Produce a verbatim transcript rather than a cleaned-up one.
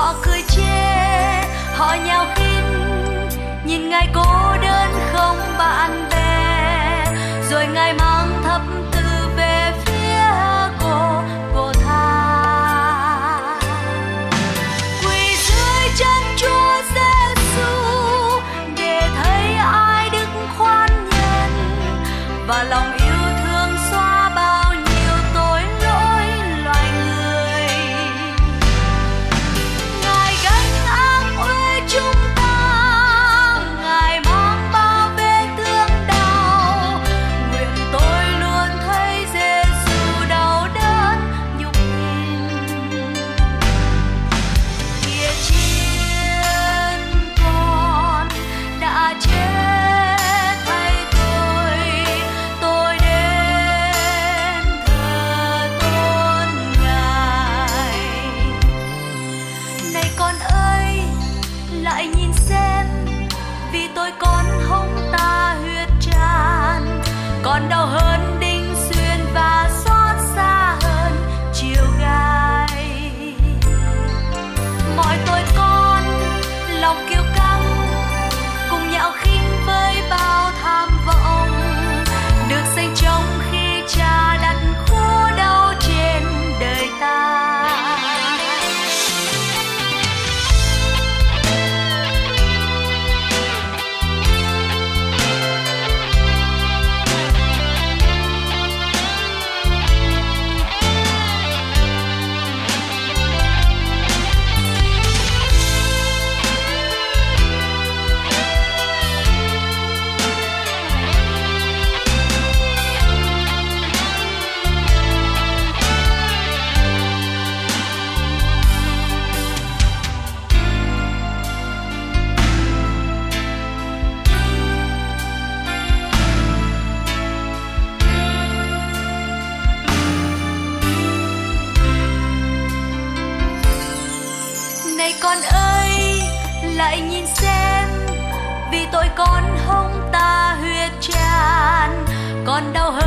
Họ cười chê, họ nhào khinh, nhìn Ngài cô đơn không bạn bè, rồi Ngài mang thập tự về phía cô cô tha. Quỳ dưới chân Chúa Giêsu để thấy ai đức khoan nhân và lòng yêu thương xóa bao nhiêu tội lỗi loài người. Ngài gánh ác uế chúng ta, Ngài mang bao vết thương đau. Nguyện tôi luôn thấy Giêsu đau đớn nhục hình. Kìa chiên con đã chết thay tôi, tôi đến thờ tôn Ngài. Này con ơi, lại nhìn xem, vì tôi con hông ta huyết tràn, còn đau hơn đinh xuyên và xót xa hơn chiều gai. Mọi tôi con lòng kiêu căng, cùng nhạo khinh với bao tham vọng, được sanh trong khi Cha đặt khổ đau trên đời ta. Này con ơi, lại nhìn xem, vì tội con hông ta huyết tràn, còn đau hơn